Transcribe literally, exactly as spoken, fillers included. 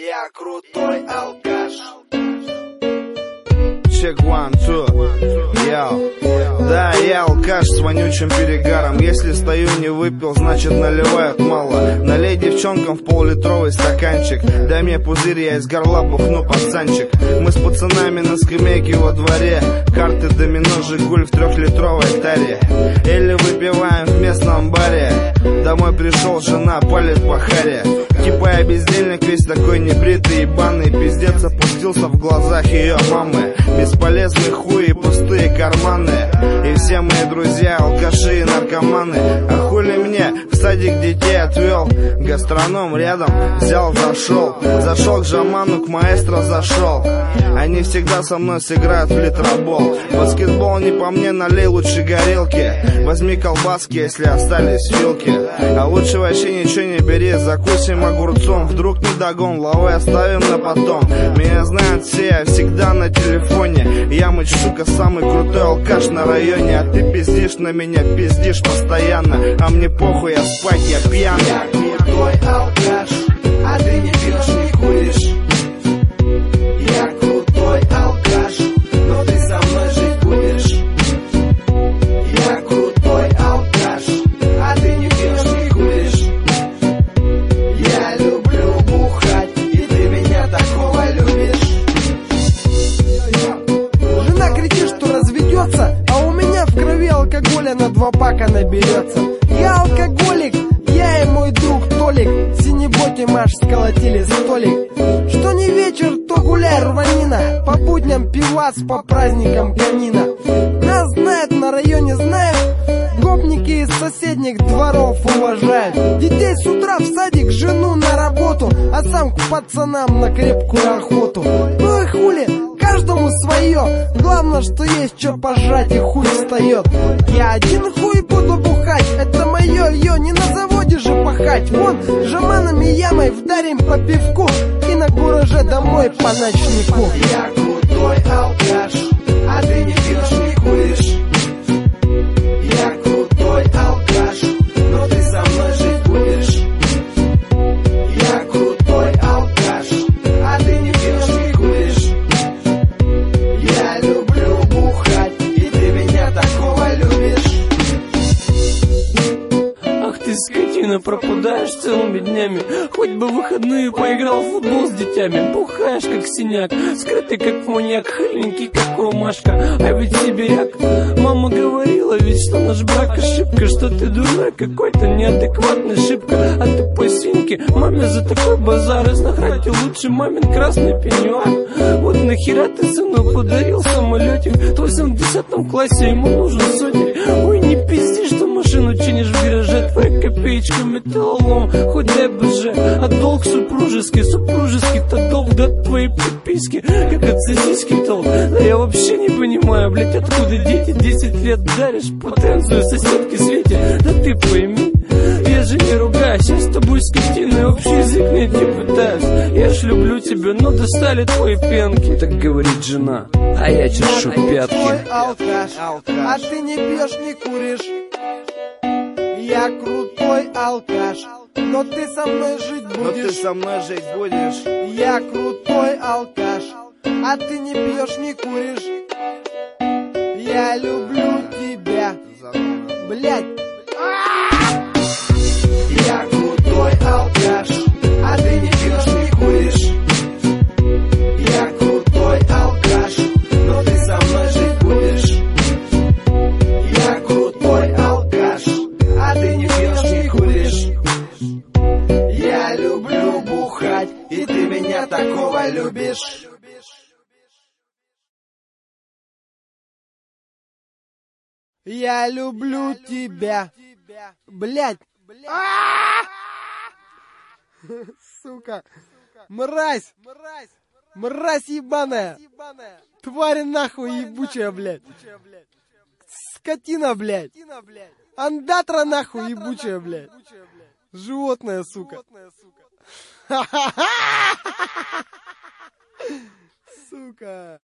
Я крутой алкаш. Check one, two, йоу. Да, я алкаш с вонючим перегаром. Если стою не выпил, значит наливают мало. Налей девчонкам в поллитровый стаканчик. Дай мне пузырь, я из горла бухну, пацанчик. Мы с пацанами на скамейке во дворе. Карты, домино, Жигуль в трехлитровой таре. Или выпиваем в местном баре. Домой пришел, жена палит по харе. Типа я бездельник, весь такой небритый, ебаный. Пиздец опустился в глазах ее мамы. Бесполезный хуй и пустые карманы. И все мои друзья алкаши и наркоманы. А хули мне в садик детей отвел. Гастроном рядом взял, зашел. Зашел к жаману, к маэстро зашел. Они всегда со мной сыграют в литробол. Баскетбол не по мне, налей лучше горелки. Возьми колбаски, если остались вилки. А лучше вообще ничего не бери, закусим огурцом. Вдруг не догон, лавы оставим на потом. Меня знают все, я всегда на телефоне. Я мыть, сука, самый крутой алкаш на районе. А ты пиздишь на меня, пиздишь постоянно. А мне похуй, я спать, я пьяный. Я крутой алкаш, а ты не пьешь, не куришь. Я крутой алкаш, но ты со мной жить будешь. Я крутой алкаш, а ты не пьешь, не куришь. Я люблю бухать, и ты меня такого любишь. Жена кричит, что разведется, а у меня в крови алкоголя на два пака наберется. Я алкоголик, я и мой друг Толик. В синеботе Маш сколотили столик. Что не вечер, то гуляй, рванина. По будням пивас, по праздникам конина. Нас знают, на районе знают. Гопники из соседних дворов уважают. Детей с утра в садик, жену на работу, а сам к пацанам на крепкую охоту. Ну и хули, каждому свое. Главное, что есть что пожрать и хуй встает. Я один хуй буду бухать, это мое, ее не на заводе же пахать. Вон, жаманами ямой вдарим по пивку и на кураже домой по ночнику. Я крутой алкаш, а ты не пьешь, не куришь. Я крутой алкаш, но ты со мной жить будешь. Я крутой алкаш, а ты не пьешь, не куришь. Я люблю бухать, и ты меня такого любишь. Ах ты, скотина, пропадаешь целыми днями. Хоть бы в выходные поиграл в футбол с детьми. Бухаешь как синяк, скрытый как маньяк, хыленький как ромашка, а ведь сибиряк. Мама говорила ведь, что наш брак ошибка, что ты дурной какой-то, неадекватный шибко. А ты по свинке, маме за такой базар изнахрать и лучше мамин красный пеньюар. Вот нахера ты сыну подарил самолетик, твой сын в десятом классе, ему нужен сотик. Ой, не пизди, что машину чинишь в гараже, твоя копеечка металлолом, хоть дай боже. А долг супружеский, супружеский-то долг, да твои приписки, как от сосиски долг. Да я вообще не понимаю, блять, откуда дети десять лет даришь потенцию соседке Свете. Да ты пойми, я же не ругаюсь, я с тобой скотиной общий язык найти пытаюсь. Я ж люблю тебя, но достали твои пенки, так говорит жена, а я чешу пятки. Алкаш, а ты не пьешь, не куришь. Я крутой алкаш, но ты со мной жить Но ты будешь. со мной жить будешь. Я крутой алкаш, а ты не пьешь, не куришь. Я люблю тебя, блять. Я крутой алкаш, а ты не пьешь, не куришь. Я крутой алкаш, но ты со мной жить будешь. Я крутой алкаш, а ты не пьешь, не куришь. Я люблю бухать, и ты меня такого любишь. Я люблю тебя, блять. Сука, мразь, мразь ебаная, тварь нахуй ебучая, блядь. Скотина, блядь. Андатра нахуй ебучая, блядь. Животное, сука. Сука.